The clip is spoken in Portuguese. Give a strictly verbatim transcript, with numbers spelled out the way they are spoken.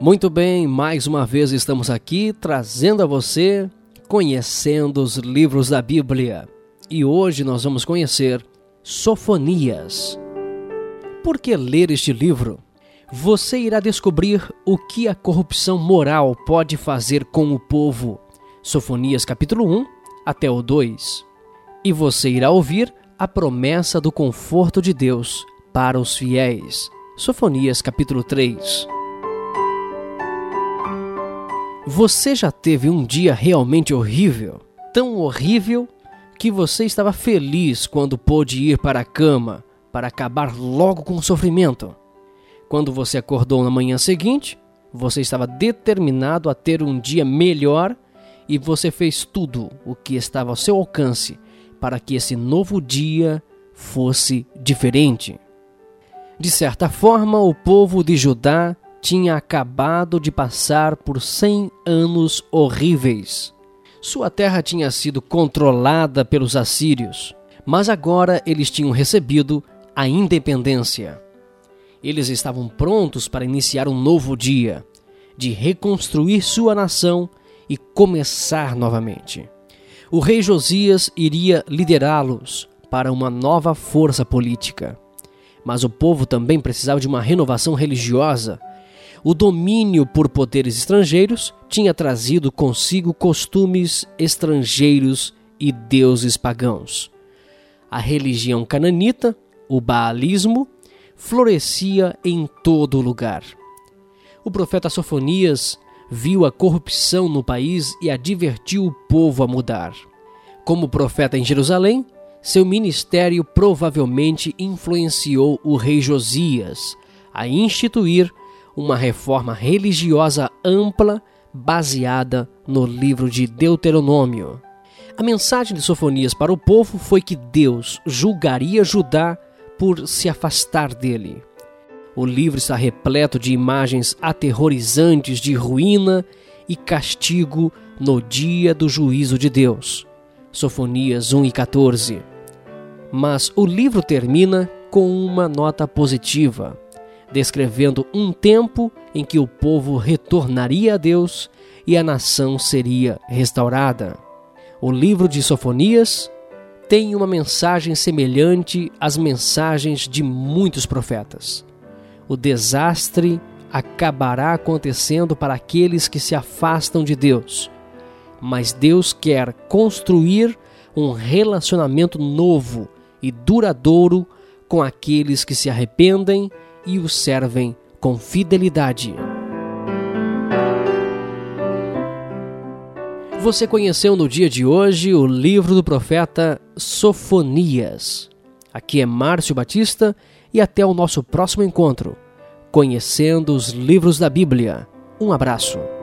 Muito bem, mais uma vez estamos aqui trazendo a você Conhecendo os Livros da Bíblia. E hoje nós vamos conhecer Sofonias. Por que ler este livro? Você irá descobrir o que a corrupção moral pode fazer com o povo. Sofonias capítulo um até o dois. E você irá ouvir a promessa do conforto de Deus para os fiéis. Sofonias capítulo três. Você já teve um dia realmente horrível? Tão horrível que você estava feliz quando pôde ir para a cama para acabar logo com o sofrimento. Quando você acordou na manhã seguinte, você estava determinado a ter um dia melhor e você fez tudo o que estava ao seu alcance para que esse novo dia fosse diferente. De certa forma, o povo de Judá tinha acabado de passar por cem anos horríveis. Sua terra tinha sido controlada pelos assírios, mas agora eles tinham recebido a independência. Eles estavam prontos para iniciar um novo dia, de reconstruir sua nação e começar novamente. O rei Josias iria liderá-los para uma nova força política. Mas o povo também precisava de uma renovação religiosa. O domínio por poderes estrangeiros tinha trazido consigo costumes estrangeiros e deuses pagãos. A religião cananita, o baalismo, florescia em todo lugar. O profeta Sofonias viu a corrupção no país e advertiu o povo a mudar. Como profeta em Jerusalém, seu ministério provavelmente influenciou o rei Josias a instituir uma reforma religiosa ampla baseada no livro de Deuteronômio. A mensagem de Sofonias para o povo foi que Deus julgaria Judá por se afastar dele. O livro está repleto de imagens aterrorizantes de ruína e castigo no dia do juízo de Deus. Sofonias um e quatorze. Mas o livro termina com uma nota positiva, descrevendo um tempo em que o povo retornaria a Deus e a nação seria restaurada. O livro de Sofonias tem uma mensagem semelhante às mensagens de muitos profetas. O desastre acabará acontecendo para aqueles que se afastam de Deus, mas Deus quer construir um relacionamento novo e duradouro com aqueles que se arrependem e o servem com fidelidade. Você conheceu no dia de hoje o livro do profeta Sofonias. Aqui é Márcio Batista e até o nosso próximo encontro, conhecendo os livros da Bíblia. Um abraço.